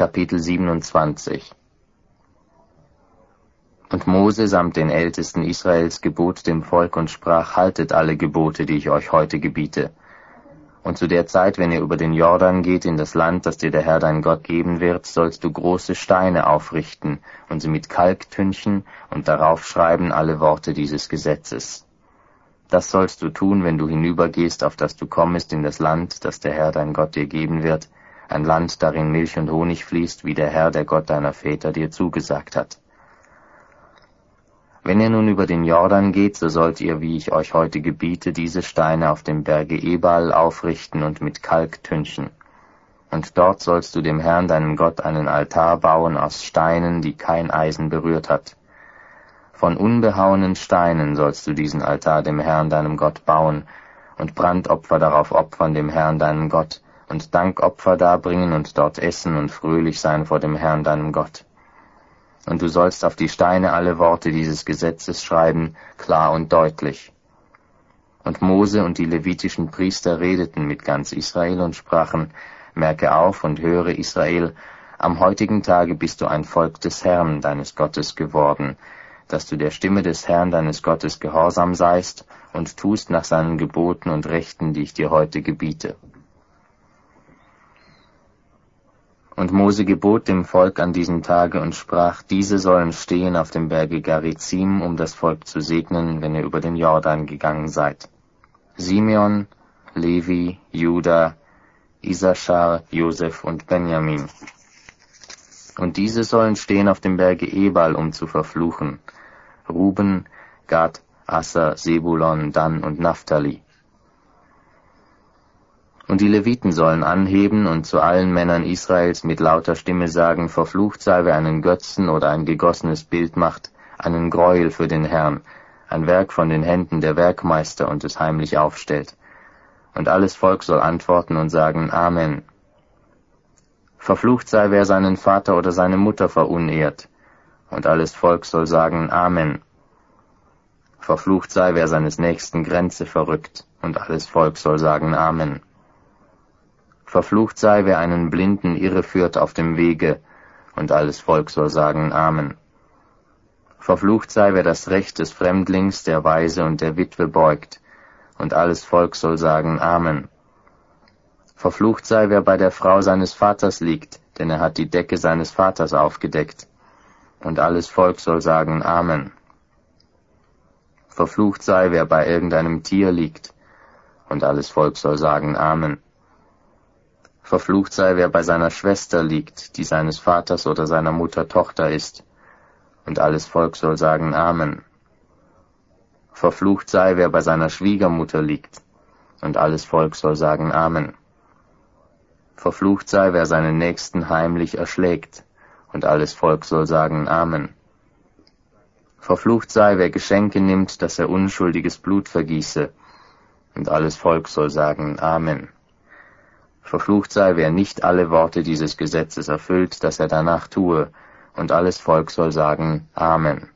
Kapitel 27. Und Mose samt den Ältesten Israels gebot dem Volk und sprach: Haltet alle Gebote, die ich euch heute gebiete. Und zu der Zeit, wenn ihr über den Jordan geht in das Land, das dir der Herr dein Gott geben wird, sollst du große Steine aufrichten und sie mit Kalk tünchen und darauf schreiben alle Worte dieses Gesetzes. Das sollst du tun, wenn du hinübergehst, auf das du kommest in das Land, das der Herr dein Gott dir geben wird, ein Land, darin Milch und Honig fließt, wie der Herr, der Gott deiner Väter, dir zugesagt hat. Wenn ihr nun über den Jordan geht, so sollt ihr, wie ich euch heute gebiete, diese Steine auf dem Berge Ebal aufrichten und mit Kalk tünchen. Und dort sollst du dem Herrn, deinem Gott, einen Altar bauen aus Steinen, die kein Eisen berührt hat. Von unbehauenen Steinen sollst du diesen Altar dem Herrn, deinem Gott, bauen und Brandopfer darauf opfern dem Herrn, deinem Gott, und Dankopfer darbringen und dort essen und fröhlich sein vor dem Herrn, deinem Gott. Und du sollst auf die Steine alle Worte dieses Gesetzes schreiben, klar und deutlich. Und Mose und die levitischen Priester redeten mit ganz Israel und sprachen: Merke auf und höre, Israel, am heutigen Tage bist du ein Volk des Herrn, deines Gottes, geworden, dass du der Stimme des Herrn, deines Gottes, gehorsam seist und tust nach seinen Geboten und Rechten, die ich dir heute gebiete. Und Mose gebot dem Volk an diesem Tage und sprach: Diese sollen stehen auf dem Berge Garizim, um das Volk zu segnen, wenn ihr über den Jordan gegangen seid. Simeon, Levi, Juda, Isaschar, Josef und Benjamin. Und diese sollen stehen auf dem Berge Ebal, um zu verfluchen: Ruben, Gad, Asser, Sebulon, Dan und Naphtali. Und die Leviten sollen anheben und zu allen Männern Israels mit lauter Stimme sagen: Verflucht sei, wer einen Götzen oder ein gegossenes Bild macht, einen Gräuel für den Herrn, ein Werk von den Händen der Werkmeister und es heimlich aufstellt. Und alles Volk soll antworten und sagen: Amen. Verflucht sei, wer seinen Vater oder seine Mutter verunehrt. Und alles Volk soll sagen: Amen. Verflucht sei, wer seines Nächsten Grenze verrückt. Und alles Volk soll sagen: Amen. Verflucht sei, wer einen Blinden irreführt auf dem Wege, und alles Volk soll sagen: Amen. Verflucht sei, wer das Recht des Fremdlings, der Waise und der Witwe beugt, und alles Volk soll sagen: Amen. Verflucht sei, wer bei der Frau seines Vaters liegt, denn er hat die Decke seines Vaters aufgedeckt, und alles Volk soll sagen: Amen. Verflucht sei, wer bei irgendeinem Tier liegt, und alles Volk soll sagen: Amen. Verflucht sei, wer bei seiner Schwester liegt, die seines Vaters oder seiner Mutter Tochter ist, und alles Volk soll sagen: Amen. Verflucht sei, wer bei seiner Schwiegermutter liegt, und alles Volk soll sagen: Amen. Verflucht sei, wer seinen Nächsten heimlich erschlägt, und alles Volk soll sagen: Amen. Verflucht sei, wer Geschenke nimmt, dass er unschuldiges Blut vergieße, und alles Volk soll sagen: Amen. Verflucht sei, wer nicht alle Worte dieses Gesetzes erfüllt, das er danach tue, und alles Volk soll sagen: Amen.